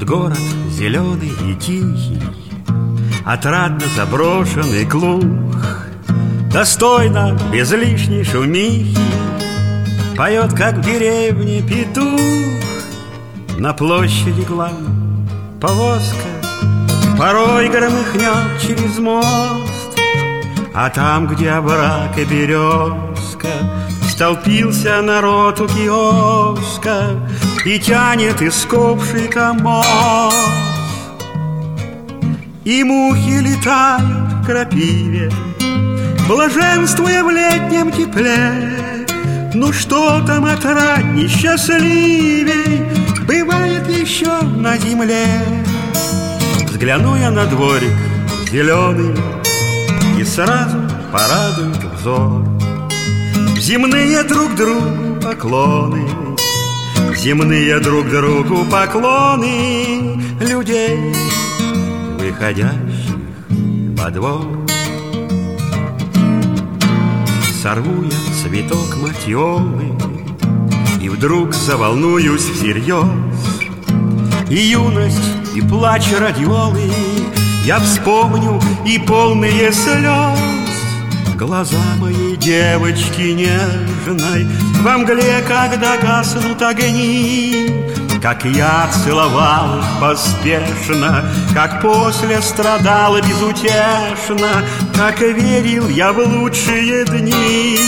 город зеленый и тихий, отрадно заброшенный, глух, достойно, без лишней шумихи, поет, как в деревне петух. На площади главной повозка порой громыхнет через мост, а там, где овраг и березка, столпился народ у киоска и тянет ископший комод. И мухи летают в крапиве, блаженствуя в летнем тепле. Ну что там отрадней, счастливей бывает еще на земле. Взгляну я на дворик зеленый, и сразу порадует взор земные друг другу поклоны, земные друг другу поклоны людей, выходящих во двор. Сорву я цветок матиолы и вдруг заволнуюсь всерьез. И юность, и плач радиолы я вспомню, и полные слез глаза моей девочки нежной во мгле, когда гаснут огни. Как я целовал их поспешно, как после страдал безутешно, как верил я в лучшие дни.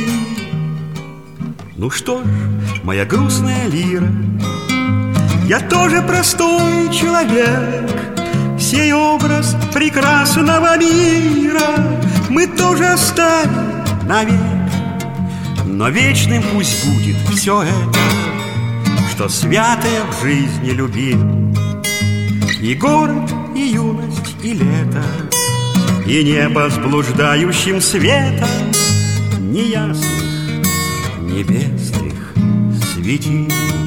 Ну что ж, моя грустная лира, я тоже простой человек, сей образ прекрасного мира мы тоже оставим навек. Но вечным пусть будет все это, что святое в жизни любим. И город, и юность, и лето, и небо с блуждающим светом неясных небесных светил.